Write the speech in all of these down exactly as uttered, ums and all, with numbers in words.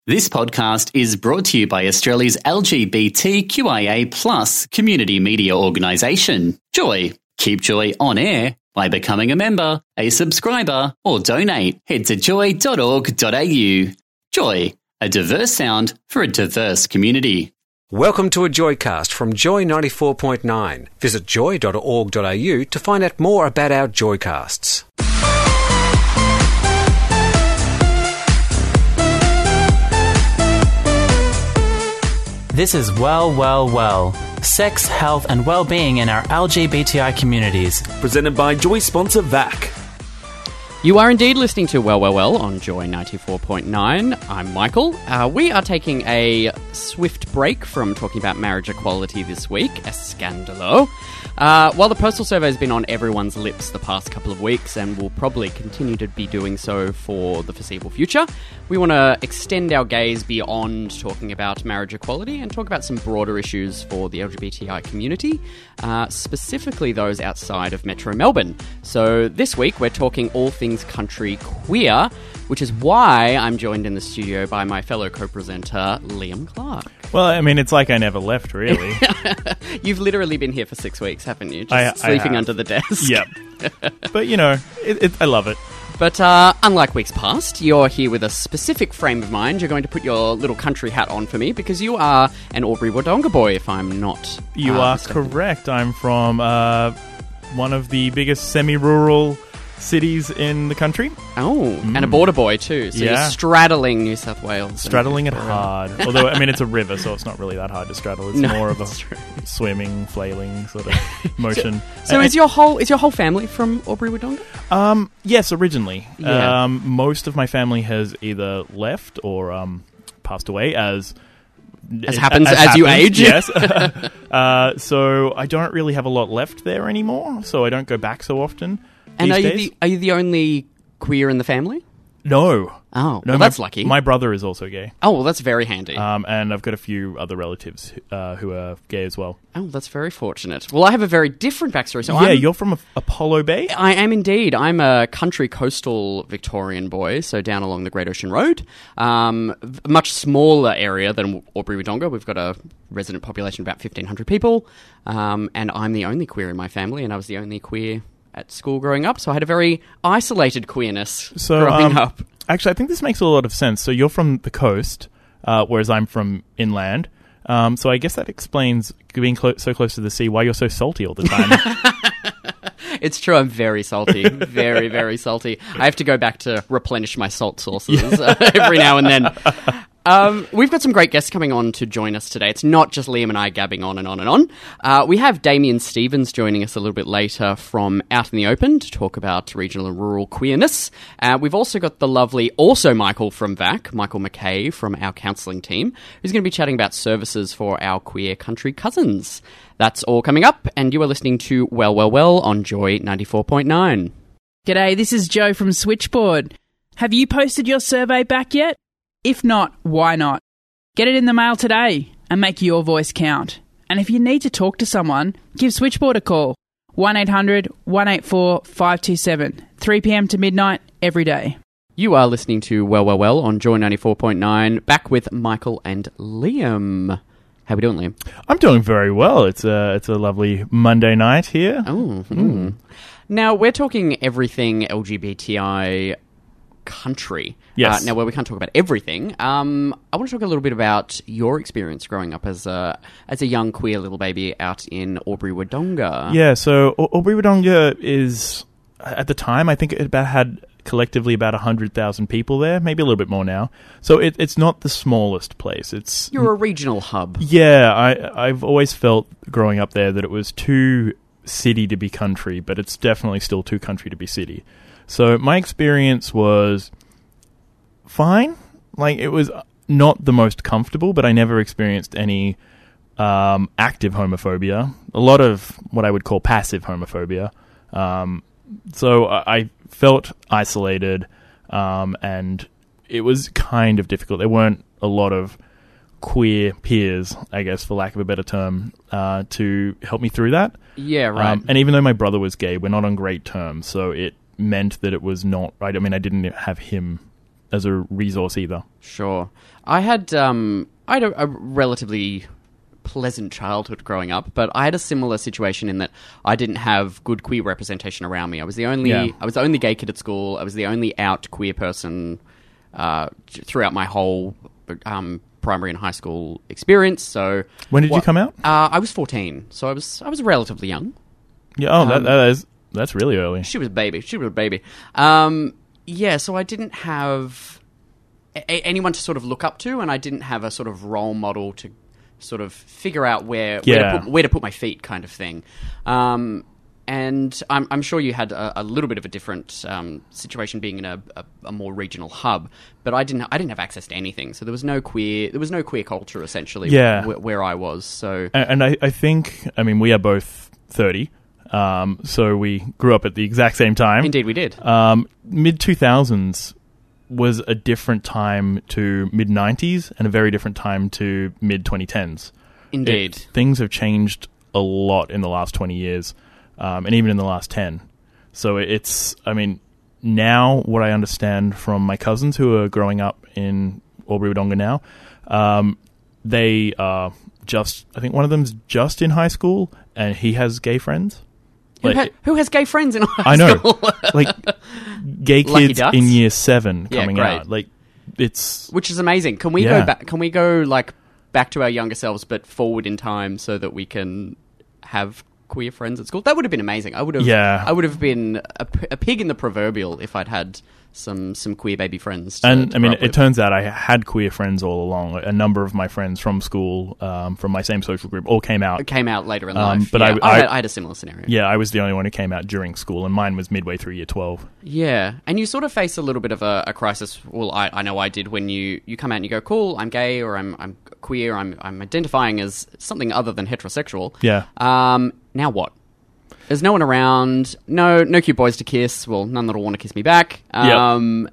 This podcast is brought to you by Australia's L G B T Q I A plus community media organisation, Joy. Keep Joy on air by becoming a member, a subscriber, or donate. Head to joy dot org dot a u. Joy, a diverse sound for a diverse community. Welcome to a Joycast from Joy ninety-four point nine. Visit joy dot org dot a u to find out more about our Joycasts. This is Well, Well, Well. Sex, health and well-being in our L G B T I communities. Presented by Joy sponsor V A C. You are indeed listening to Well, Well, Well on Joy ninety-four point nine. I'm Michael. Uh, we are taking a swift break from talking about marriage equality this week, a scandalo. Uh, while the postal survey has been on everyone's lips the past couple of weeks and will probably continue to be doing so for the foreseeable future, we want to extend our gaze beyond talking about marriage equality and talk about some broader issues for the L G B T I community, uh, specifically those outside of Metro Melbourne. So this week we're talking all things country queer, which is why I'm joined in the studio by my fellow co-presenter, Liam Clark. Well, I mean, it's like I never left, really. You've literally been here for six weeks, haven't you? Just I, sleeping I under the desk. Yep. But, you know, it, it, I love it. But uh, unlike weeks past, you're here with a specific frame of mind. You're going to put your little country hat on for me because you are an Albury-Wodonga boy, if I'm not You uh, are mistaken. correct. I'm from uh, one of the biggest semi-rural cities in the country. Oh, mm. and a border boy too. So Yeah. you're straddling New South Wales. Straddling it Victoria. hard. Although, I mean, it's a river, so it's not really that hard to straddle. It's No, more of a that's true. swimming, flailing sort of motion. So And- is your whole is your whole family from Albury-Wodonga? Um, yes, originally. Yeah. Um, most of my family has either left or um, passed away as... As happens as you age. Yes. uh, so I don't really have a lot left there anymore, so I don't go back so often. And these are you days. the are you the only queer in the family? No. Oh, No, well, my, that's lucky. My brother is also gay. Oh, well, that's very handy. Um, and I've got a few other relatives uh, who are gay as well. oh, that's very fortunate. Well, I have a very different backstory. So yeah, I'm, you're from a- Apollo Bay? I am indeed. I'm a country coastal Victorian boy, so down along the Great Ocean Road. Um, a much smaller area than Albury-Wodonga. We've got a resident population of about fifteen hundred people, um, and I'm the only queer in my family, and I was the only queer at school growing up, so I had a very isolated queerness So, growing um, up. Actually, I think this makes a lot of sense. So you're from the coast, uh, whereas I'm from inland. Um, so I guess that explains being clo- so close to the sea why you're so salty all the time. It's true, I'm very salty. Very, very salty. I have to go back to replenish my salt sources uh, every now and then. Um, we've got some great guests coming on to join us today. It's not just Liam and I gabbing on and on and on. Uh, we have Damien Stevens joining us a little bit later from Out in the Open to talk about regional and rural queerness. Uh, we've also got the lovely, also Michael from V A C, Michael McKay from our counselling team, who's going to be chatting about services for our queer country cousins. That's all coming up, and you are listening to Well, Well, Well on Joy ninety-four point nine. G'day, this is Joe from Switchboard. Have you posted your survey back yet? If not, why not? Get it in the mail today and make your voice count. And if you need to talk to someone, give Switchboard a call. one eight hundred, one eight four, five two seven. three p.m. to midnight every day. You are listening to Well, Well, Well on Joy ninety-four point nine, back with Michael and Liam. How we doing, Liam? I'm doing very well. It's a, it's a lovely Monday night here. Oh, mm. Now, we're talking everything L G B T I country. Yes. Uh, now, where we can't talk about everything, um, I want to talk a little bit about your experience growing up as a as a young queer little baby out in Albury-Wodonga. Yeah, so Al- Albury-Wodonga is, at the time, I think it about had collectively about one hundred thousand people there, maybe a little bit more now. So it, it's not the smallest place. It's You're a regional hub. Yeah, I, I've always felt growing up there that it was too city to be country, but it's definitely still too country to be city. So my experience was fine. Like, it was not the most comfortable, but I never experienced any um, active homophobia. A lot of what I would call passive homophobia. Um, so I, I felt isolated, um, and it was kind of difficult. There weren't a lot of queer peers, I guess, for lack of a better term, uh, to help me through that. Yeah, right. Um, and even though my brother was gay, we're not on great terms, so it meant that it was not right. I mean, I didn't have him as a resource either. Sure. I had um, I had a, a relatively pleasant childhood growing up, but I had a similar situation in that I didn't have good queer representation around me. I was the only Yeah. I was the only gay kid at school. I was the only out queer person uh, throughout my whole um, primary and high school experience. So When did you what- come out? Uh, I was fourteen, so I was I was relatively young. Yeah, oh, that, Um, that is that's really early. She was a baby. She was a baby. Um, yeah, so I didn't have a- anyone to sort of look up to, and I didn't have a sort of role model to sort of figure out where where, Yeah. to, put, where to put my feet, kind of thing. Um, and I'm, I'm sure you had a, a little bit of a different um, situation being in a, a, a more regional hub, but I didn't I didn't have access to anything. So there was no queer there was no queer culture essentially. Yeah. wh- where I was. So And, and I, I think, I mean, we are both thirty, um, so we grew up at the exact same time. indeed we did. Um, mid two thousands was a different time to mid nineties and a very different time to mid twenty tens. Indeed. It- things have changed a lot in the last twenty years, um, and even in the last ten. So it's, I mean, now what I understand from my cousins who are growing up in Albury-Wodonga now, um, they are just, I think one of them's just in high school, and he has gay friends. Who, Like, ha- who has gay friends in high I know, school? like gay Lucky kids ducks. in year seven Yeah, coming great. out. Like it's Which is amazing. Can we Yeah. go back? Can we go like back to our younger selves, but forward in time, so that we can have queer friends at school? That would have been amazing. I would have. Yeah. I would have been a, p- a pig in the proverbial if I'd had some some queer baby friends. To, and to I mean, grow up it with. turns out I had queer friends all along. A number of my friends from school, um, from my same social group, all came out. It came out later in Um, life. but yeah. I- I, had, I- I had a similar scenario. Yeah, I was the only one who came out during school, and mine was midway through year twelve. Yeah, and you sort of face a little bit of a, a crisis. Well, I, I know I did when you, you come out and you go, cool, I'm gay, or I'm I'm queer, I'm I'm identifying as something other than heterosexual. Yeah. Um. Now what? There's no one around. No no cute boys to kiss. Well, none that'll want to kiss me back. Yep. Um.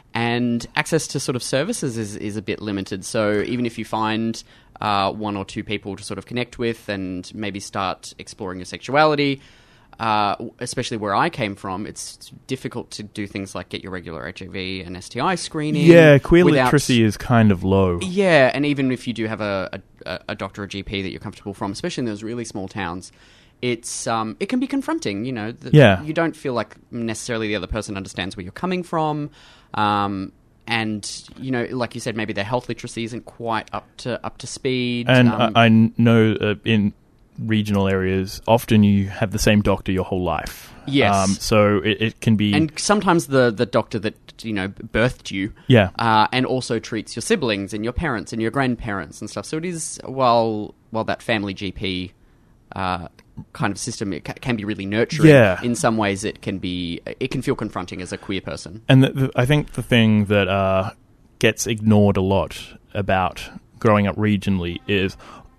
And access to sort of services is is a bit limited. So even if you find uh, one or two people to sort of connect with and maybe start exploring your sexuality. Uh, especially where I came from, it's difficult to do things like get your regular H I V and S T I screening. Yeah, queer without- literacy is kind of low. Yeah, and even if you do have a, a, a doctor or G P that you're comfortable from, especially in those really small towns, it's um, it can be confronting. You know, that Yeah. you don't feel like necessarily the other person understands where you're coming from, um, and you know, like you said, maybe their health literacy isn't quite up to up to speed. And um, I, I know uh, in regional areas, often you have the same doctor your whole life. Yes. Um, so it, it can be... and sometimes the the doctor that you know birthed you, Yeah. uh, and also treats your siblings and your parents and your grandparents and stuff. So it is while while that family G P uh, kind of system it ca- can be really nurturing. Yeah. In some ways, it can be it can feel confronting as a queer person. And the, the, I think the thing that uh, gets ignored a lot about growing up regionally is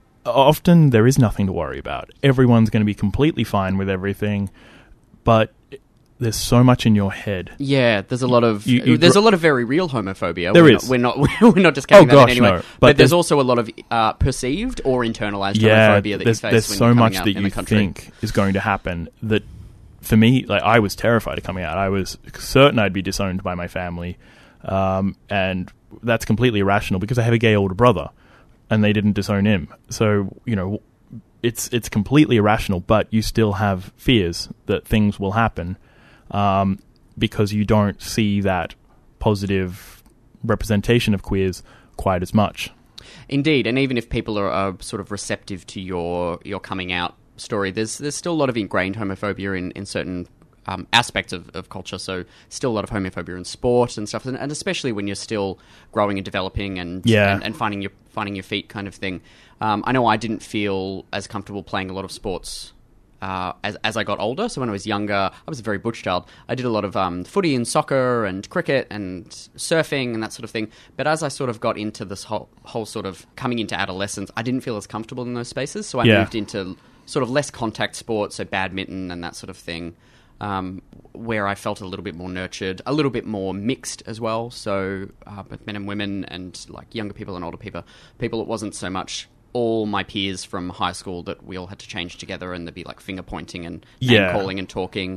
often there is nothing to worry about. Everyone's going to be completely fine with everything, but there's so much in your head. Yeah, there's a lot of You- you there's gr- a lot of very real homophobia. There we're is. Not, we're not we're not discounting Oh, that in gosh, any way. no. But, But there's there's- also a lot of uh, perceived or internalized Yeah, homophobia that there's, you face there's when so you're coming much out that in you the country. think is going to happen that, for me, like I was terrified of coming out. I was certain I'd be disowned by my family, um, and that's completely irrational because I have a gay older brother, and they didn't disown him. So you know, it's it's completely irrational, but you still have fears that things will happen um, because you don't see that positive representation of queers quite as much. Indeed, and even if people are, are sort of receptive to your your coming out story, there's there's still a lot of ingrained homophobia in, in certain um, aspects of, of culture. So still a lot of homophobia in sport and stuff, and, and especially when you're still growing and developing and Yeah. and, and finding your finding your feet, kind of thing. Um, I know I didn't feel as comfortable playing a lot of sports uh, as as I got older. So when I was younger, I was a very butch child. I did a lot of um, footy and soccer and cricket and surfing and that sort of thing. But as I sort of got into this whole whole sort of coming into adolescence, I didn't feel as comfortable in those spaces. So I Yeah. moved into sort of less contact sports, so badminton and that sort of thing, um, where I felt a little bit more nurtured, a little bit more mixed as well. So uh, both men and women and like younger people and older people. People, it wasn't so much all my peers from high school that we all had to change together and there'd be like finger pointing and name Yeah. calling and talking.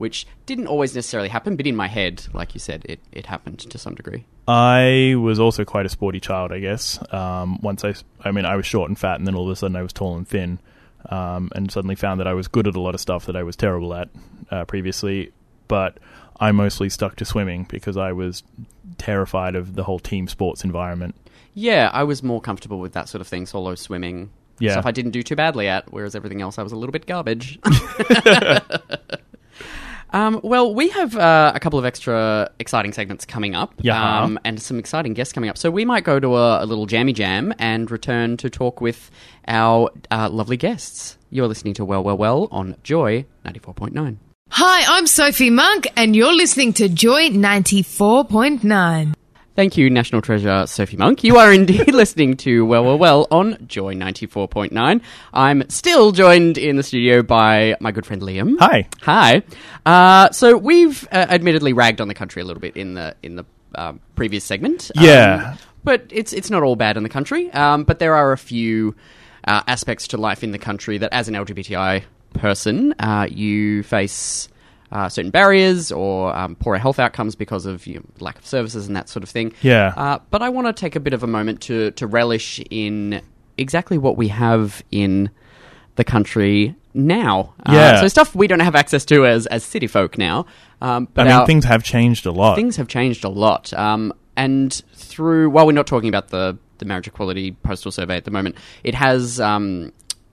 which didn't always necessarily happen, but in my head, like you said, it, it happened to some degree. I was also quite a sporty child, I guess. Um, once I, I mean, I was short and fat, and then all of a sudden I was tall and thin, um, and suddenly found that I was good at a lot of stuff that I was terrible at uh, previously. But I mostly stuck to swimming because I was terrified of the whole team sports environment. Yeah, I was more comfortable with that sort of thing, solo swimming. Yeah. Stuff I didn't do too badly at, whereas everything else I was a little bit garbage. um, well, we have uh, a couple of extra exciting segments coming up, Yeah. um, and some exciting guests coming up. So we might go to a, a little jammy jam and return to talk with our uh, lovely guests. You're listening to Well, Well, Well on Joy ninety-four point nine. Hi, I'm Sophie Monk, and you're listening to Joy ninety-four point nine. Thank you, National Treasure Sophie Monk. You are indeed listening to Well, Well, Well on Joy ninety-four point nine. I'm still joined in the studio by my good friend Liam. Hi. Hi. Uh, so we've uh, admittedly ragged on the country a little bit in the in the uh, previous segment. Yeah. Um, but it's it's not all bad in the country. Um, but there are a few uh, aspects to life in the country that, as an L G B T I person, uh, you face Uh, certain barriers or um, poorer health outcomes because of you know, lack of services and that sort of thing. Yeah. Uh, but I want to take a bit of a moment to, to relish in exactly what we have in the country now. Uh, Yeah. So stuff we don't have access to as, as city folk now. Um, but I mean, our, things have changed a lot. things have changed a lot. Um, and through, while we're not talking about the, the marriage equality postal survey at the moment, it has um,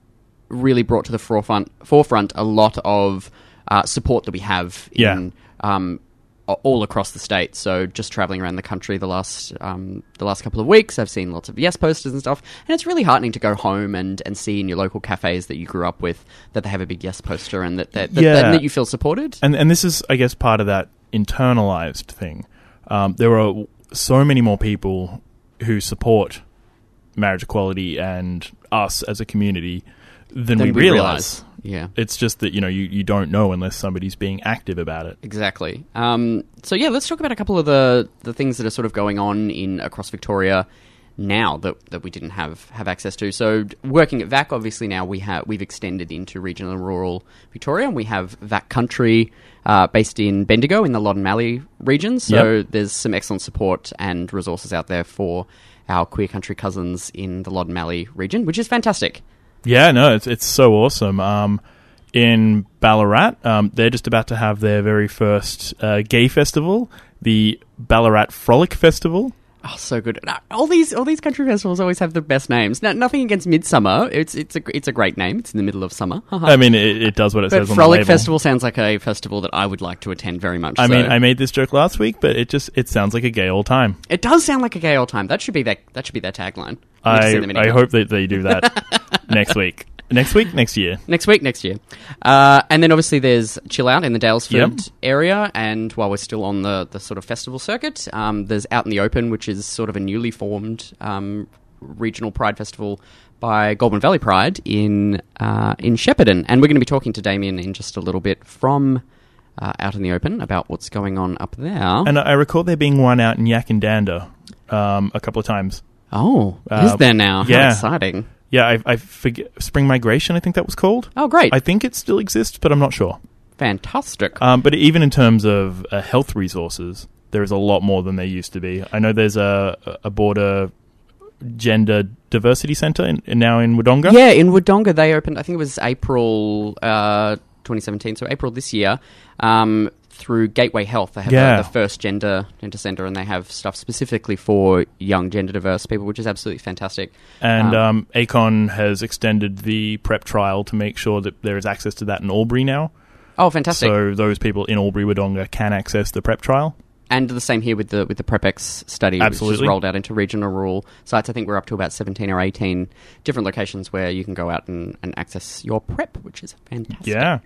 really brought to the forefront, forefront a lot of Uh, support that we have in Yeah. um, a- all across the state. So just traveling around the country the last um, the last couple of weeks, I've seen lots of yes posters and stuff, and it's really heartening to go home and, and see in your local cafes that you grew up with that they have a big yes poster and that that, that, Yeah. that, that you feel supported. And and this is, I guess, part of that internalized thing. Um, there are so many more people who support marriage equality and us as a community than, Then we, we realize. realise. Yeah. It's just that, you know, you, you don't know unless somebody's being active about it. Exactly. Um, so yeah, let's talk about a couple of the, the things that are sort of going on in across Victoria now that, that we didn't have, have access to. So working at V A C, obviously now we have we've extended into regional and rural Victoria, and we have V A C Country uh, based in Bendigo in the Loddon Mallee region. So Yep. there's some excellent support and resources out there for our queer country cousins in the Loddon Mallee region, which is fantastic. Yeah, no, it's it's so awesome. Um, in Ballarat, um, they're just about to have their very first uh, gay festival, the Ballarat Frolic Festival. Oh, so good! Uh, All these all these country festivals always have the best names. Now, nothing against Midsummer; it's it's a it's a great name. It's in the middle of summer. I mean, it, it does what it But says on the Frolic label. Festival sounds like a festival that I would like to attend very much. I so. mean, I made this joke last week, but it just it sounds like a gay old time. It does sound like a gay old time. That should be their that should be their tagline. We need to I send them an I email. hope that they do that next week. Next week, next year. Next week, next year. Uh, and then obviously there's Chill Out in the Dalesford Yep. area. And while we're still on the, the sort of festival circuit, um, there's Out in the Open, which is sort of a newly formed um, regional pride festival by Goulburn Valley Pride in uh, in Shepparton. And we're going to be talking to Damien in just a little bit from uh, Out in the Open about what's going on up there. And I recall there being one out in Yakandanda um, a couple of times. oh, Uh, is there now? How yeah. exciting. Yeah, I, I forget Spring Migration, I think that was called. Oh, great. I think it still exists, but I'm not sure. Fantastic. Um, but even in terms of uh, health resources, there is a lot more than there used to be. I know there's a, a border gender diversity centre in, now in Wodonga. Yeah, in Wodonga they opened, I think it was April uh, twenty seventeen, so April this year, um, through Gateway Health. They have Yeah. the, the first gender gender centre, and they have stuff specifically for young gender diverse people, which is absolutely fantastic. And Um, um, ACON has extended the PrEP trial to make sure that there is access to that in Albury now. Oh, fantastic. So those people in Albury, Wodonga can access the PrEP trial. And the same here with the with the PrEPX study, which Absolutely. is rolled out into regional rural sites. I think we're up to about seventeen or eighteen different locations where you can go out and, and access your PrEP, which is fantastic. Yeah.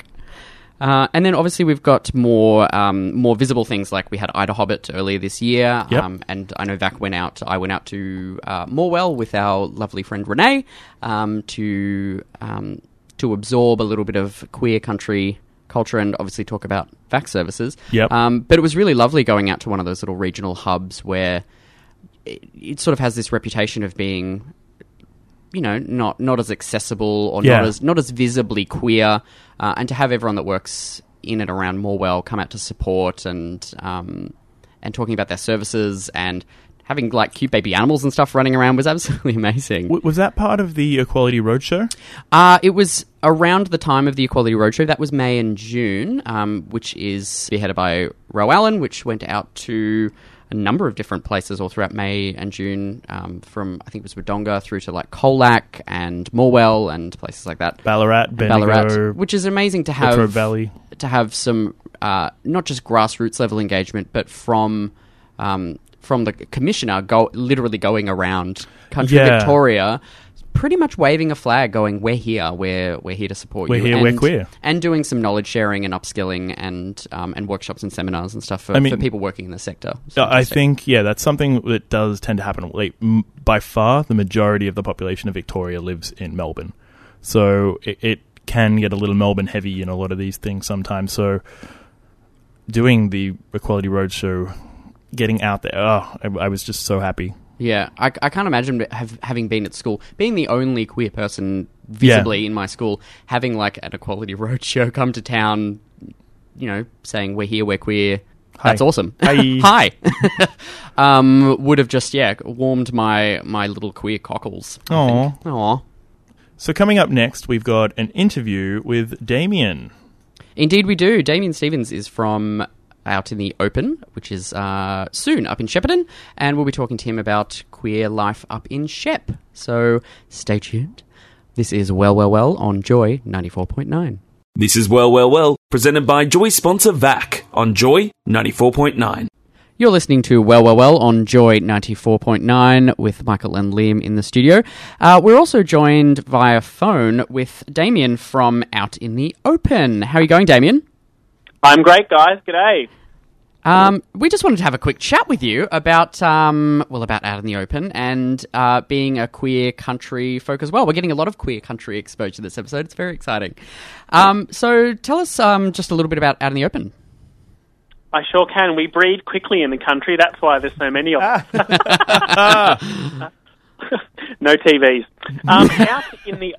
Uh, and then obviously we've got more um, more visible things, like we had Ida Hobbit earlier this year, Yep. um, and I know V A C went out. I went out to uh, Morwell with our lovely friend Renee um, to um, to absorb a little bit of queer country culture and obviously talk about V A C services. Yep. Um, but it was really lovely going out to one of those little regional hubs where it, it sort of has this reputation of being, you know, not not as accessible or Yeah. not as not as visibly queer, uh, and to have everyone that works in and around Morwell come out to support and um, and talking about their services and having like cute baby animals and stuff running around was absolutely amazing. W- was that part of the Equality Roadshow? Uh, it was around the time of the Equality Roadshow. That was May and June, um, which is spearheaded by Ro Allen, which went out to a number of different places all throughout May and June, um, from I think it was Wodonga through to like Colac and Morwell and places like that. Ballarat, Bendigo, Ballarat, which is amazing to have Latrobe Valley. to have some uh, not just grassroots level engagement, but from um, from the commissioner go literally going around country Yeah. Victoria, pretty much waving a flag, going, "We're here. We're we're here to support We're you." here, and, we're queer. and doing some knowledge sharing and upskilling and um, and workshops and seminars and stuff for, I mean, for people working in the sector. It's I fantastic. think, yeah, that's something that does tend to happen. Like, m- by far, the majority of the population of Victoria lives in Melbourne. So it, it can get a little Melbourne heavy in a lot of these things sometimes. So doing the Equality Roadshow, getting out there, oh, I, I was just so happy. Yeah, I, I can't imagine have, having been at school, being the only queer person visibly Yeah. in my school, having like an Equality Roadshow come to town, you know, saying we're here, we're queer. Hi. That's awesome. Hi. Hi. um, would have just, yeah, warmed my, my little queer cockles. Aw. Aw. So coming up next, we've got an interview with Damien. Indeed we do. Damien Stevens is from Out in the Open, which is uh, soon up in Shepparton, and we'll be talking to him about queer life up in Shep. So stay tuned. This is Well, Well, Well on Joy ninety-four point nine. This is Well, Well, Well, presented by Joy sponsor V A C on Joy ninety-four point nine. You're listening to Well, Well, Well on Joy ninety-four point nine with Michael and Liam in the studio. Uh, we're also joined via phone with Damien from Out in the Open. How are you going, Damien? I'm great, guys. G'day. Um, we just wanted to have a quick chat with you about, um, well, about Out in the Open and uh, being a queer country folk as well. We're getting a lot of queer country exposure this episode. It's very exciting. Um, so tell us um, just a little bit about Out in the Open. I sure can. We breed quickly in the country. That's why there's so many of us. No T Vs. Um, out in the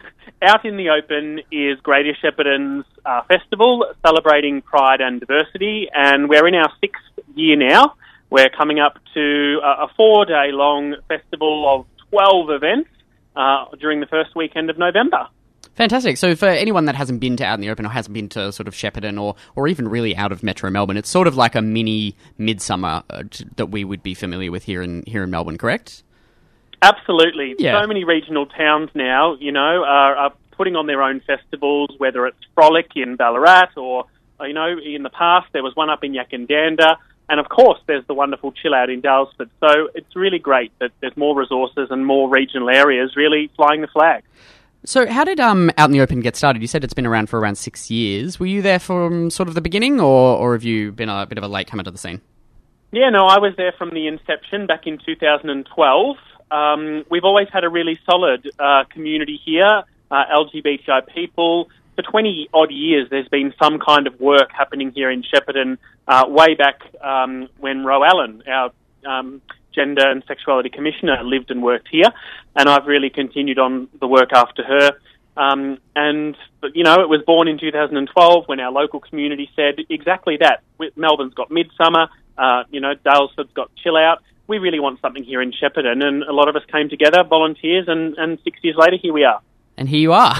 Out in the Open is Greater Shepparton's uh, festival celebrating pride and diversity, and we're in our sixth year now. We're coming up to a, a four-day-long festival of twelve events uh, during the first weekend of November. Fantastic. So for anyone that hasn't been to Out in the Open or hasn't been to sort of Shepparton or, or even really out of Metro Melbourne, it's sort of like a mini midsummer uh, t- that we would be familiar with here in here in Melbourne, correct? Absolutely. Yeah. So many regional towns now, you know, are, are putting on their own festivals, whether it's Frolic in Ballarat or, you know, in the past there was one up in Yakandanda. And, of course, there's the wonderful Chill Out in Dalesford. So it's really great that there's more resources and more regional areas really flying the flag. So how did um, Out in the Open get started? You said it's been around for around six years. Were you there from sort of the beginning or, or have you been a bit of a latecomer to the scene? Yeah, no, I was there from the inception back in two thousand twelve. Um, we've always had a really solid uh, community here, uh, L G B T I people. For twenty-odd years, there's been some kind of work happening here in Shepparton, uh, way back um, when Ro Allen, our um, Gender and Sexuality Commissioner, lived and worked here, and I've really continued on the work after her. Um, and, you know, it was born in two thousand twelve when our local community said exactly that. Melbourne's got Midsummer, uh, you know, Dalesford's got Chill Out. We really want something here in Shepparton, and a lot of us came together, volunteers, and, and six years later, here we are. And here you are.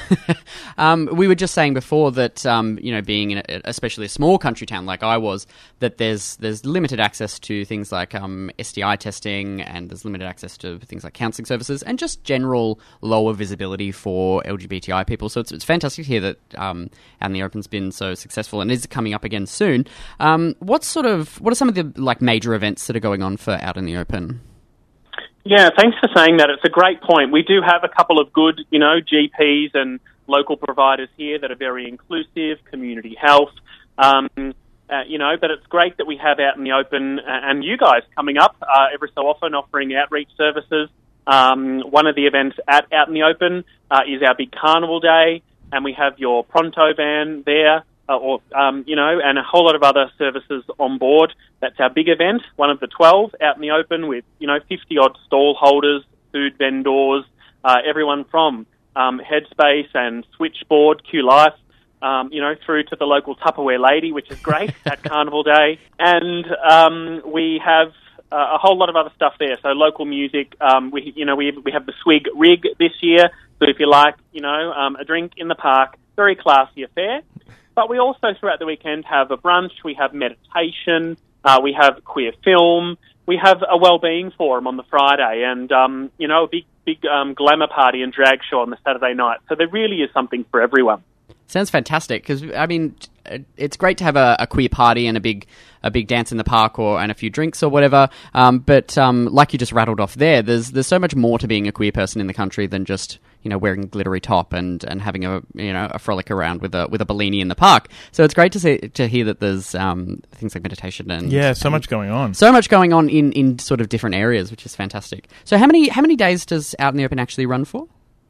um, we were just saying before that, um, you know, being in a, especially a small country town like I was, that there's there's limited access to things like um, S T I testing, and there's limited access to things like counselling services, and just general lower visibility for L G B T I people. So it's, it's fantastic to hear that um, Out in the Open's been so successful and is coming up again soon. Um, what sort of what are some of the like major events that are going on for Out in the Open? Yeah, thanks for saying that. It's a great point. We do have a couple of good, you know, G Ps and local providers here that are very inclusive, community health, um, uh, you know, but it's great that we have Out in the Open uh, and you guys coming up uh, every so often offering outreach services. Um, one of the events at Out in the Open uh, is our big carnival day, and we have your Pronto van there. Uh, or, um, you know, and a whole lot of other services on board. That's our big event, one of the twelve Out in the Open with, you know, fifty-odd stall holders, food vendors, uh, everyone from um, Headspace and Switchboard, Q Life, um, you know, through to the local Tupperware lady, which is great at Carnival Day. And um, we have uh, a whole lot of other stuff there. So local music, um, we, you know, we we have the Swig Rig this year. So if you like, you know, um, a drink in the park, very classy affair. But we also, throughout the weekend, have a brunch, we have meditation, uh, we have queer film, we have a wellbeing forum on the Friday, and, um, you know, a big, big um, glamour party and drag show on the Saturday night. So there really is something for everyone. Sounds fantastic, because, I mean, it's great to have a, a queer party and a big a big dance in the park or and a few drinks or whatever, um, but um, like you just rattled off there, there's there's so much more to being a queer person in the country than just, you know, wearing a glittery top and, and having a, you know, a frolic around with a with a Bellini in the park. So it's great to see to hear that there's um, things like meditation and yeah, so and much going on, so much going on in, in sort of different areas, which is fantastic. So how many how many days does Out in the Open actually run for?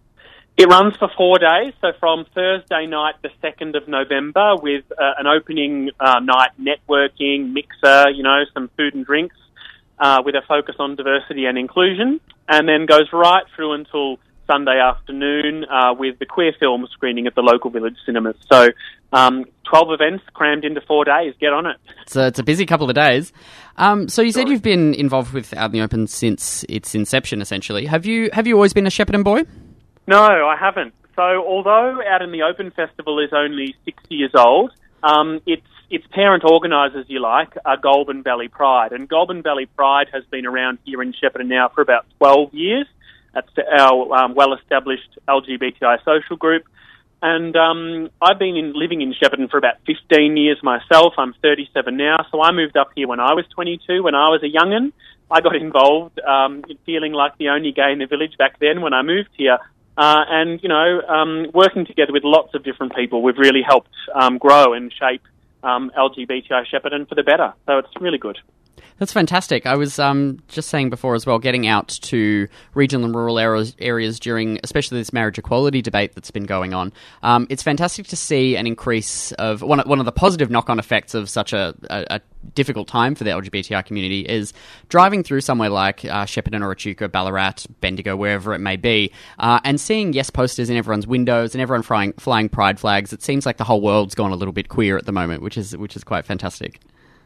It runs for four days, so from Thursday night, the second of November, with uh, an opening uh, night networking, mixer, you know, some food and drinks, uh, with a focus on diversity and inclusion, and then goes right through until Sunday afternoon uh, with the queer film screening at the local village cinemas. So um, twelve events crammed into four days. Get on it. So it's a busy couple of days. Um, so you said you've been involved with Out in the Open since its inception, essentially. Have you have you always been a Shepparton boy? No, I haven't. So although Out in the Open Festival is only six years old, um, its its parent organisers, you like, are Goulburn Valley Pride. And Goulburn Valley Pride has been around here in Shepparton now for about twelve years. That's our um, well-established L G B T I social group. And um, I've been in, living in Shepparton for about fifteen years myself. I'm thirty-seven now, so I moved up here when I was twenty-two, when I was a young'un. I got involved, um, feeling like the only gay in the village back then when I moved here. Uh, and, you know, um, working together with lots of different people, we've really helped um, grow and shape um, L G B T I Shepparton for the better. So it's really good. That's fantastic. I was um, just saying before as well, getting out to regional and rural areas, areas during especially this marriage equality debate that's been going on. Um, it's fantastic to see an increase of one, one of the positive knock-on effects of such a, a, a difficult time for the L G B T I community is driving through somewhere like uh, Shepparton or Echuca, Ballarat, Bendigo, wherever it may be, uh, and seeing yes posters in everyone's windows and everyone flying, flying pride flags. It seems like the whole world's gone a little bit queer at the moment, which is which is quite fantastic.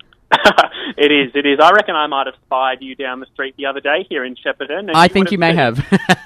It is, it is. I reckon I might have spied you down the street the other day here in Shepparton. And I you think you may have.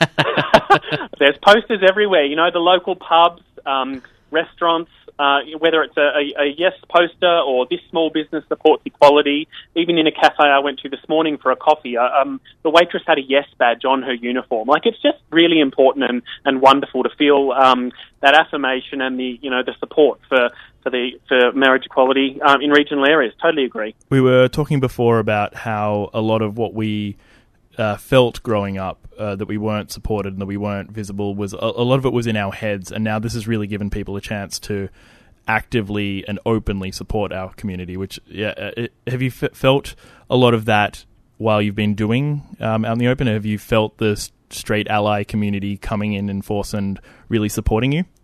There's posters everywhere. You know, the local pubs, um, restaurants, uh, whether it's a, a, a yes poster or this small business supports equality. Even in a cafe I went to this morning for a coffee, uh, um, the waitress had a yes badge on her uniform. Like, it's just really important and, and wonderful to feel um, that affirmation and the, you know, the support for for the for marriage equality um, in regional areas. Totally agree. We were talking before about how a lot of what we uh, felt growing up, uh, that we weren't supported and that we weren't visible, was a, a lot of it was in our heads, and now this has really given people a chance to actively and openly support our community. Which, yeah, it, have you f- felt a lot of that while you've been doing um, Out in the Open? Have you felt the straight ally community coming in in force and really supporting you?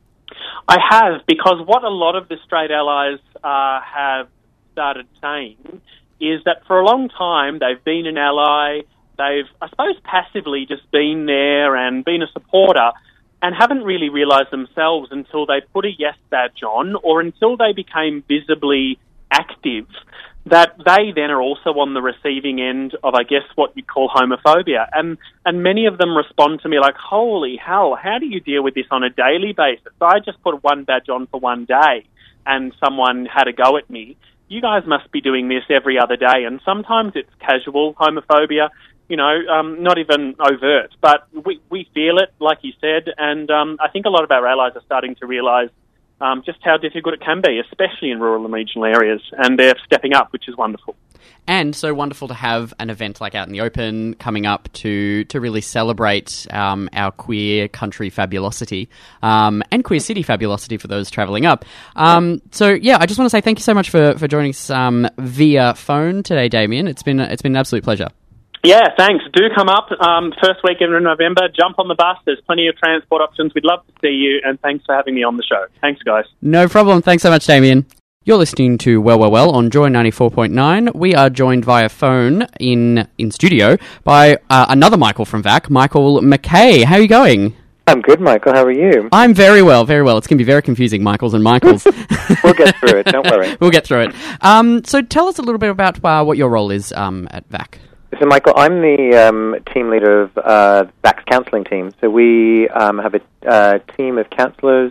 I have, because what a lot of the straight allies uh, have started saying is that for a long time they've been an ally, they've, I suppose, passively just been there and been a supporter and haven't really realised themselves until they put a yes badge on or until they became visibly active, that they then are also on the receiving end of, I guess, what you'd call homophobia. And and many of them respond to me like, holy hell, how do you deal with this on a daily basis? So I just put one badge on for one day and someone had a go at me. You guys must be doing this every other day. And sometimes it's casual homophobia, you know, um, not even overt. But we, we feel it, like you said, and um, I think a lot of our allies are starting to realise Um, just how difficult it can be, especially in rural and regional areas, and they're stepping up, which is wonderful. And so wonderful to have an event like Out in the Open coming up to to really celebrate um, our queer country fabulosity um, and queer city fabulosity for those travelling up. Um, so yeah, I just want to say thank you so much for, for joining us um, via phone today, Damien. It's been it's been an absolute pleasure. Yeah, thanks. Do come up um, first weekend in November. Jump on the bus. There's plenty of transport options. We'd love to see you, and thanks for having me on the show. Thanks, guys. No problem. Thanks so much, Damien. You're listening to Well, Well, Well on Joy ninety-four point nine. We are joined via phone in in studio by uh, another Michael from V A C, Michael McKay. How are you going? I'm good, Michael. How are you? I'm very well, very well. It's going to be very confusing, Michaels and Michaels. We'll get through it, don't worry. We'll get through it. Um, so tell us a little bit about uh, what your role is um, at V A C. So, Michael, I'm the um, team leader of uh, V A C's counselling team. So we um, have a uh, team of counsellors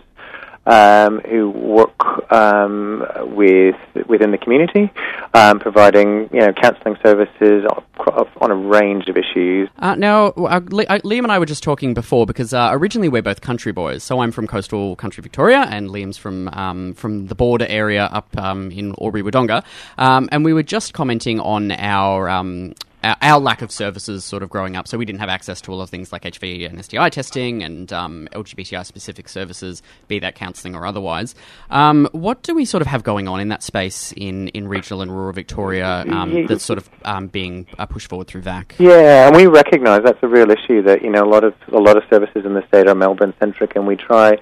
um, who work um, with within the community, um, providing you know counselling services on a range of issues. Uh, now, uh, Liam and I were just talking before because uh, originally we're both country boys. So I'm from coastal country Victoria, and Liam's from um, from the border area up um, in Albury-Wodonga, um, and we were just commenting on our. Um, Our lack of services sort of growing up, so we didn't have access to all of things like H I V and S T I testing and um, L G B T I-specific services, be that counselling or otherwise. Um, what do we sort of have going on in that space in, in regional and rural Victoria um, that's sort of um, being uh, pushed forward through V A C? Yeah, and we recognise that's a real issue, that you know a lot of a lot of services in the state are Melbourne-centric, and we try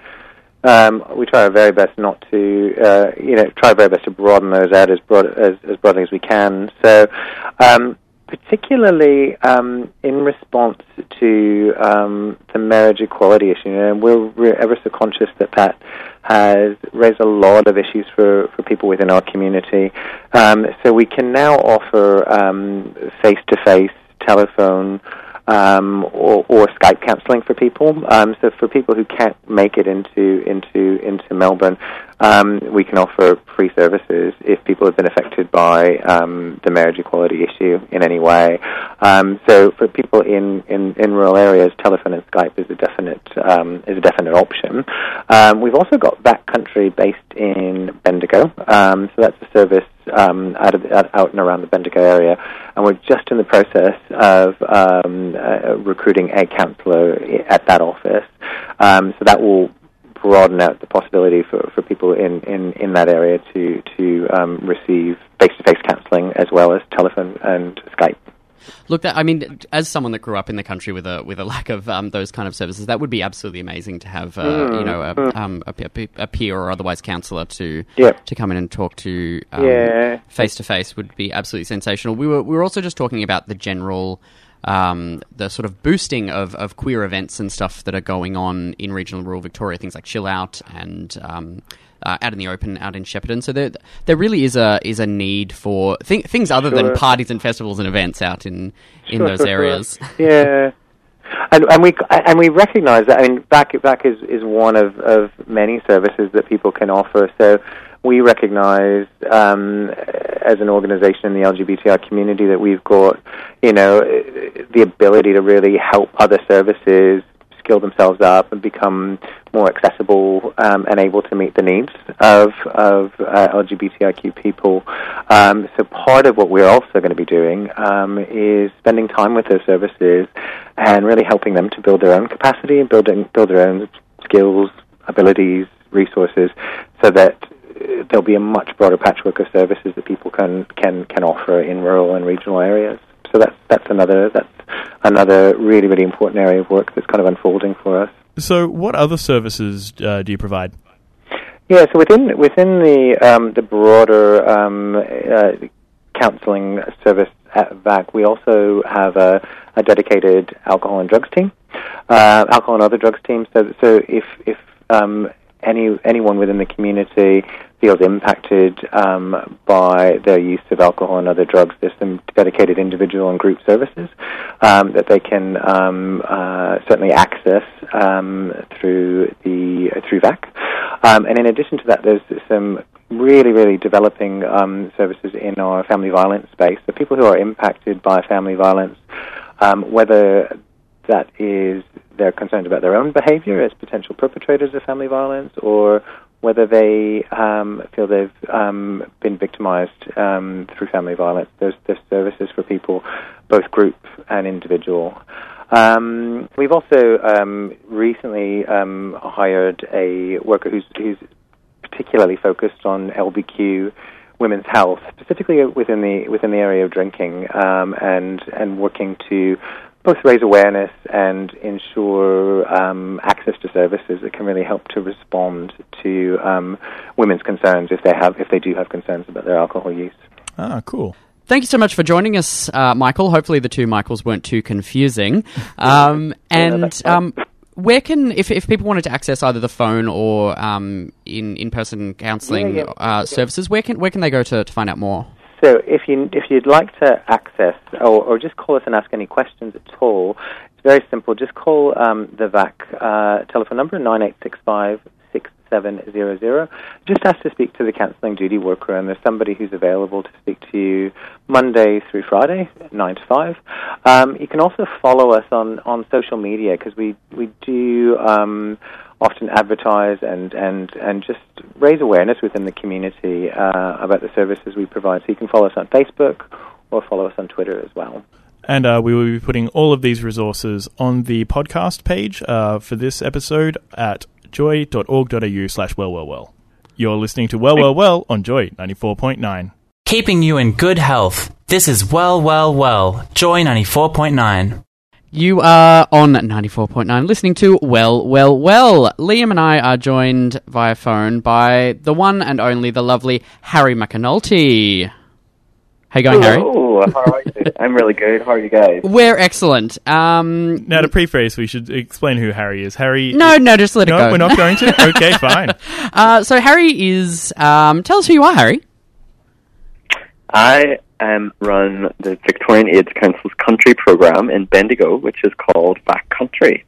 um, we try our very best not to uh, you know try our very best to broaden those out as broad as, as broadly as we can. So. Um, Particularly um, in response to um, the marriage equality issue, and we're, we're ever so conscious that that has raised a lot of issues for, for people within our community. Um, so we can now offer um, face-to-face telephone um, or, or Skype counselling for people. Um, so for people who can't make it into into into Melbourne, um, we can offer free services if people have been affected by um, the marriage equality issue in any way. Um, so for people in, in, in rural areas, telephone and Skype is a definite um, is a definite option. Um, we've also got Backcountry based in Bendigo, um, so that's a service um, out of out and around the Bendigo area, and we're just in the process of um, uh, recruiting a counsellor at that office. Um, so that will broaden out the possibility for, for people in, in, in that area to to um, receive face-to-face counselling as well as telephone and Skype. Look, that, I mean, as someone that grew up in the country with a with a lack of um, those kind of services, that would be absolutely amazing to have, uh, mm, you know, a, mm. um, a, a peer or otherwise counsellor to yep. to come in and talk to um, yeah. face to face would be absolutely sensational. We were we were also just talking about the general. Um, the sort of boosting of, of queer events and stuff that are going on in regional and rural Victoria, things like Chill Out and um, uh, Out in the Open, out in Shepparton. So there, there really is a is a need for th- things other sure. than parties and festivals and events out in, in sure, those sure, areas. Sure. Yeah, and and we and we recognise that. I mean, V A C, V A C is, is one of, of many services that people can offer. So. We recognise um, as an organisation in the L G B T I community that we've got, you know, the ability to really help other services skill themselves up and become more accessible um, and able to meet the needs of of uh, L G B T I Q people. Um, so part of what we're also going to be doing um, is spending time with those services and really helping them to build their own capacity and building build their own skills, abilities, resources, so that there'll be a much broader patchwork of services that people can, can, can offer in rural and regional areas. So that's that's another that's another really really important area of work that's kind of unfolding for us. So, what other services uh, do you provide? Yeah, so within within the um, the broader um, uh, counselling service at V A C, we also have a, a dedicated alcohol and drugs team, uh, alcohol and other drugs team. So so if if um, Any anyone within the community feels impacted um, by their use of alcohol and other drugs, there's some dedicated individual and group services um, that they can um, uh, certainly access um, through the through V A C. Um, and in addition to that, there's some really, really developing um, services in our family violence space. So people who are impacted by family violence, um, whether that is they're concerned about their own behavior as potential perpetrators of family violence, or whether they um, feel they've um, been victimized um, through family violence. There's, there's services for people, both group and individual. Um, we've also um, recently um, hired a worker who's, who's particularly focused on L B Q women's health, specifically within the within the area of drinking, um, and and working to both raise awareness and ensure um, access to services that can really help to respond to um, women's concerns if they have if they do have concerns about their alcohol use. Ah, cool. Thank you so much for joining us, uh, Michael. Hopefully the two Michaels weren't too confusing. Um, and um, where can, if, if people wanted to access either the phone or um, in in person counselling Yeah, yeah. uh, services, where can where can they go to, to find out more? So if you if you'd like to access or, or just call us and ask any questions at all, it's very simple. Just call um, the V A C uh, telephone number nine eight six five six seven zero zero. Just ask to speak to the counselling duty worker, and there's somebody who's available to speak to you Monday through Friday, nine to five. Um, you can also follow us on, on social media because we we do. Um, often advertise and, and, and just raise awareness within the community uh, about the services we provide. So you can follow us on Facebook or follow us on Twitter as well. And uh, we will be putting all of these resources on the podcast page uh, for this episode at joy.org.au slash well, well, well. You're listening to Well, Well, Well on Joy ninety-four point nine. Keeping you in good health. This is Well, Well, Well, Joy ninety-four point nine. You are on ninety-four point nine listening to Well, Well, Well. Liam and I are joined via phone by the one and only, the lovely Harry McAnulty. How you going, Harry? Oh, how are you? I'm really good. How are you guys? We're excellent. Um, now, to preface, we should explain who Harry is. Harry... No, no, just let no, it go. No, we're not going to? Okay, fine. Uh, so Harry is... Um, tell us who you are, Harry. I um, run the Victorian AIDS Council's country program in Bendigo, which is called Backcountry.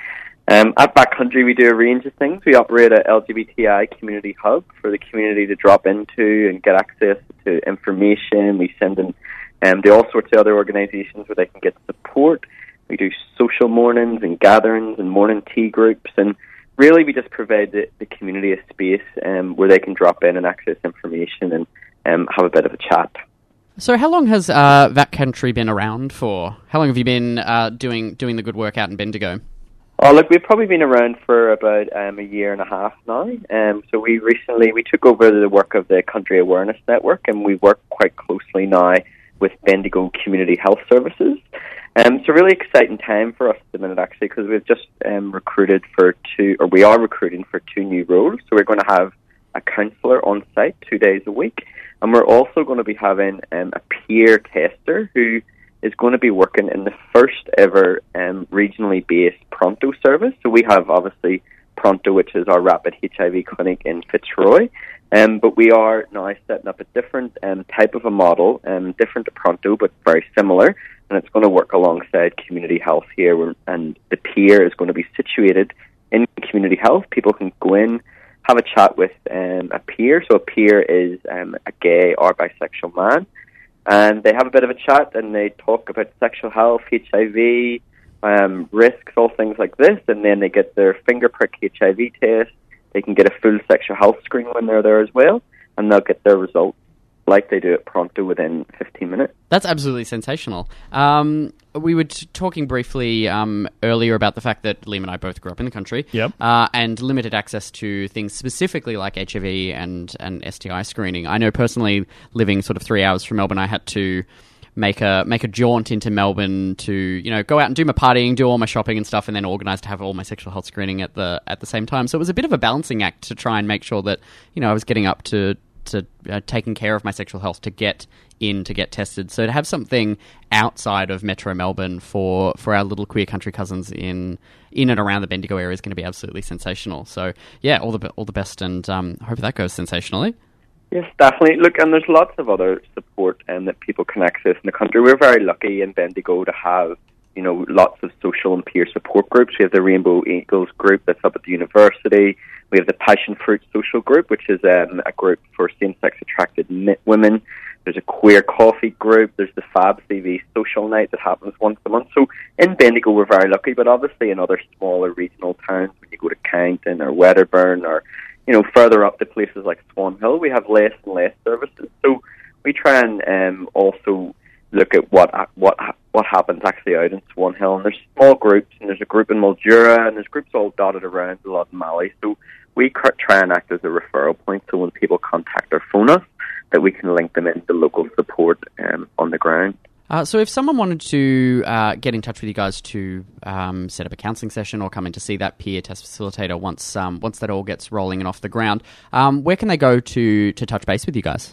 Um, at Backcountry, we do a range of things. We operate a L G B T I community hub for the community to drop into and get access to information. We send them um, to all sorts of other organisations where they can get support. We do social mornings and gatherings and morning tea groups, and really we just provide the, the community a space um, where they can drop in and access information and um, have a bit of a chat. So how long has uh, Backcountry been around for? How long have you been uh, doing doing the good work out in Bendigo? Oh, look, we've probably been around for about um, a year and a half now. Um, so we recently, we took over the work of the Country Awareness Network, and we work quite closely now with Bendigo Community Health Services. Um, it's a really exciting time for us at the minute, actually, because we've just um, recruited for two, or we are recruiting for two new roles. So we're going to have a counsellor on site two days a week, and we're also going to be having um, a peer tester who is going to be working in the first ever um, regionally based Pronto service. So we have obviously Pronto, which is our rapid H I V clinic in Fitzroy, um, but we are now setting up a different um, type of a model, um, different to Pronto, but very similar, and it's going to work alongside community health here, where, and the peer is going to be situated in community health. People can go in, have a chat with um, a peer. So a peer is um, a gay or bisexual man, and they have a bit of a chat and they talk about sexual health, H I V, um, risks, all things like this, and then they get their finger prick H I V test. They can get a full sexual health screen when they're there as well, and they'll get their results like they do at Pronto within fifteen minutes. That's absolutely sensational. Um, we were t- talking briefly um, earlier about the fact that Liam and I both grew up in the country, yep. uh, and limited access to things specifically like H I V and, and S T I screening. I know personally, living sort of three hours from Melbourne, I had to make a make a jaunt into Melbourne to, you know, go out and do my partying, do all my shopping and stuff, and then organise to have all my sexual health screening at the at the same time. So it was a bit of a balancing act to try and make sure that, you know, I was getting up to to uh, taking care of my sexual health to get in to get tested. So to have something outside of Metro Melbourne for, for our little queer country cousins in in and around the Bendigo area is going to be absolutely sensational. So yeah, all the all the best, and um, hope that goes sensationally. Yes, definitely. Look, and there's lots of other support um, that people can access in the country. We're very lucky in Bendigo to have, you know, lots of social and peer support groups. We have the Rainbow Eagles group that's up at the university. We have the Passion Fruit social group, which is um, a group for same-sex attracted women. There's a queer coffee group. There's the Fab C V social night that happens once a month. So in Bendigo, we're very lucky, but obviously in other smaller regional towns, when you go to Kyneton or Wedderburn or, you know, further up to places like Swan Hill, we have less and less services. So we try and um, also look at what what what happens actually out in Swan Hill. And there's small groups, and there's a group in Mildura, and there's groups all dotted around a lot in Mali. So we try and act as a referral point, so when people contact or phone us, that we can link them into local support um, on the ground. Uh, so if someone wanted to uh, get in touch with you guys to um, set up a counselling session or come in to see that peer test facilitator once um, once that all gets rolling and off the ground, um, where can they go to, to touch base with you guys?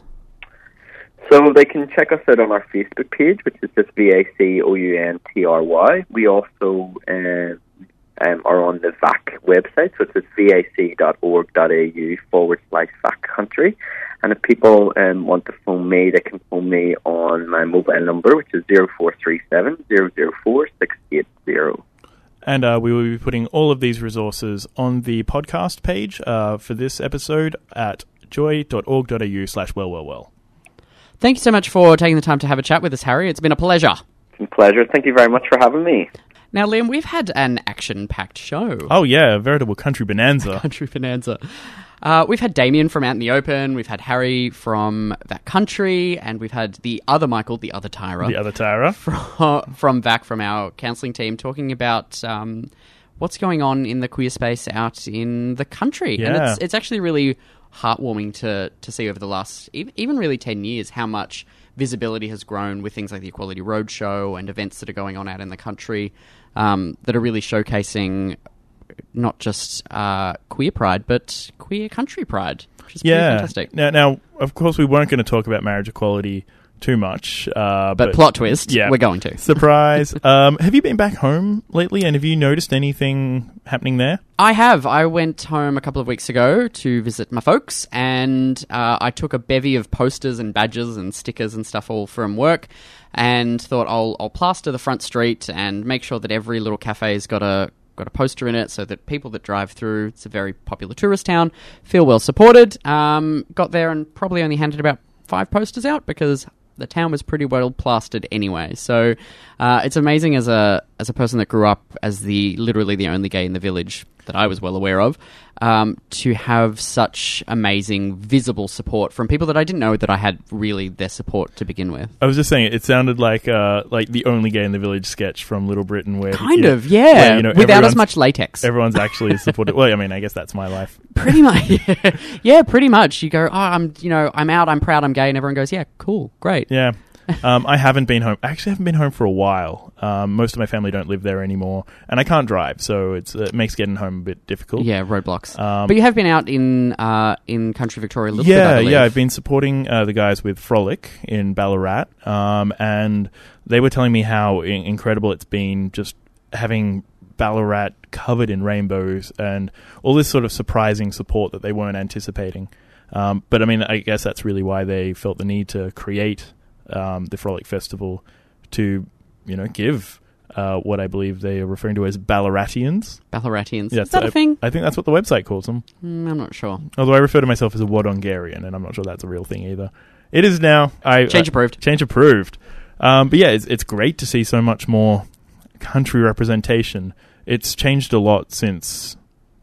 So they can check us out on our Facebook page, which is just V A C O U N T R Y. We also uh, um, are on the V A C website, so it's vac.org.au forward slash V A C country. And if people um, want to phone me, they can phone me on my mobile number, which is zero four three seven, zero zero four, six eight zero. And uh, we will be putting all of these resources on the podcast page uh, for this episode at joy.org.au slash well, well, well. Thank you so much for taking the time to have a chat with us, Harry. It's been a pleasure. It's a pleasure. Thank you very much for having me. Now, Liam, we've had an action-packed show. Oh, yeah, a veritable country bonanza. country bonanza. Uh, we've had Damien from Out in the Open, we've had Harry from That Country, and we've had the other Michael, the other Tyra. The other Tyra. From, from V A C, from our counselling team, talking about um, what's going on in the queer space out in the country. Yeah. And it's, it's actually really heartwarming to, to see over the last, even really ten years, how much visibility has grown with things like the Equality Roadshow and events that are going on out in the country um, that are really showcasing not just uh, queer pride, but queer country pride, which is yeah. pretty fantastic. Now, now, of course, we weren't going to talk about marriage equality too much. Uh, but, but plot twist, yeah, we're going to. Surprise. um, have you been back home lately, and have you noticed anything happening there? I have. I went home a couple of weeks ago to visit my folks, and uh, I took a bevy of posters and badges and stickers and stuff all from work, and thought I'll, I'll plaster the front street and make sure that every little cafe's got a got a poster in it so that people that drive through, it's a very popular tourist town, feel well supported. Um, got there and probably only handed about five posters out because the town was pretty well plastered anyway. So uh, it's amazing as a as a person that grew up as the literally the only gay in the village that I was well aware of, um, to have such amazing visible support from people that I didn't know that I had really their support to begin with. I was just saying, it sounded like uh, like the only gay in the village sketch from Little Britain, where kind you know, of yeah, where, you know, without as much latex. Everyone's actually supported. Well, I mean, I guess that's my life. Pretty much, yeah. yeah, pretty much. You go, oh, I'm, you know, I'm out, I'm proud, I'm gay, and everyone goes, yeah, cool, great. Yeah. um, I haven't been home. I actually haven't been home for a while. Um, most of my family don't live there anymore, and I can't drive, so it's, it makes getting home a bit difficult. Yeah, roadblocks. Um, but you have been out in uh, in country Victoria a little yeah, bit, I believe. Yeah, I've been supporting uh, the guys with Frolic in Ballarat, um, and they were telling me how I- incredible it's been just having Ballarat covered in rainbows and all this sort of surprising support that they weren't anticipating. Um, but I mean, I guess that's really why they felt the need to create Um, the Frolic Festival to, you know, give uh, what I believe they are referring to as Ballaratians. Ballaratians. Yeah, Is that I, a thing? I think that's what the website calls them. Mm, I'm not sure. Although I refer to myself as a Wodongarian, and I'm not sure that's a real thing either. It is now. I Change uh, approved. Change approved. Um, but yeah, it's, it's great to see so much more country representation. It's changed a lot since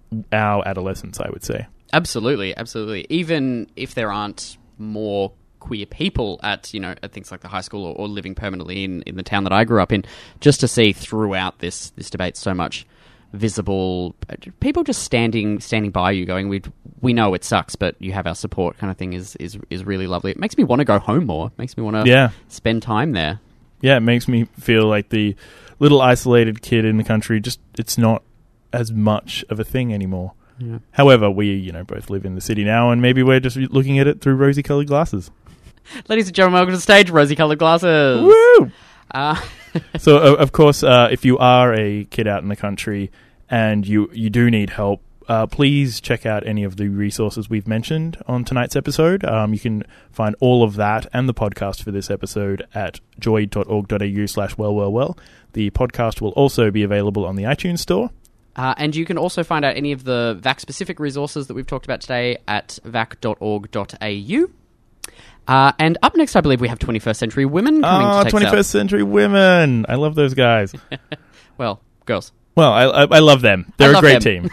our adolescence, I would say. Absolutely, absolutely. Even if there aren't more queer people at, you know, at things like the high school or, or living permanently in, in the town that I grew up in, just to see throughout this this debate so much visible people just standing standing by you going, we we know it sucks, but you have our support kind of thing is is, is really lovely. It makes me want to go home more. It makes me want to yeah. spend time there. Yeah, it makes me feel like the little isolated kid in the country, just it's not as much of a thing anymore. Yeah. However, we, you know, both live in the city now, and maybe we're just looking at it through rosy-coloured glasses. Ladies and gentlemen, welcome to the stage, rosy-coloured glasses. Woo! Uh, so, uh, of course, uh, if you are a kid out in the country and you, you do need help, uh, please check out any of the resources we've mentioned on tonight's episode. Um, you can find all of that and the podcast for this episode at joy.org.au slash well, well, well. The podcast will also be available on the iTunes store. Uh, and you can also find out any of the V A C-specific resources that we've talked about today at vac dot org dot a u. Uh, and up next, I believe we have twenty-first Century Women coming oh, to take twenty-first Century Women. I love those guys. Well, girls. Well, I, I, I love them. They're I a great them. team.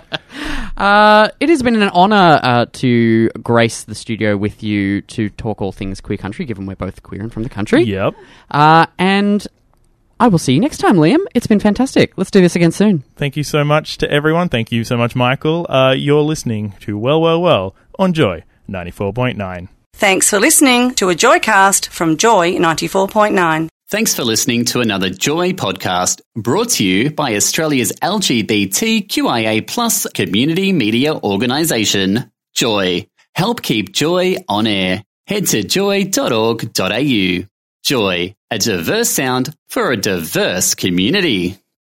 uh, it has been an honour uh, to grace the studio with you to talk all things queer country, given we're both queer and from the country. Yep. Uh, and I will see you next time, Liam. It's been fantastic. Let's do this again soon. Thank you so much to everyone. Thank you so much, Michael. Uh, you're listening to Well, Well, Well on Joy ninety-four point nine. Thanks for listening to a Joycast from Joy ninety-four point nine. Thanks for listening to another Joy podcast brought to you by Australia's L G B T Q I A plus community media organisation, Joy. Help keep Joy on air. Head to joy dot org dot a u. Joy, a diverse sound for a diverse community.